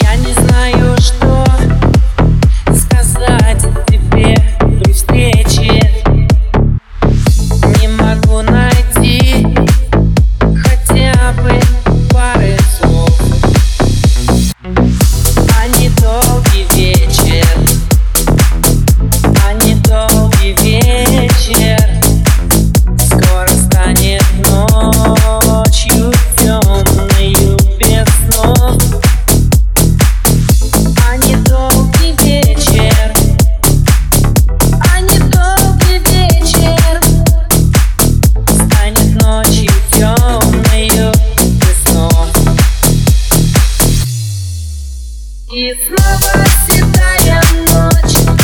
Я не знаю, что сказать тебе при встрече. Не могу найти хотя бы пары слов. А недолгий вечер, а недолгий вечер скоро станет ночью темною без снов. А недолгий вечер, а недолгий вечер станет ночью темною без снов. И снова седая ночь.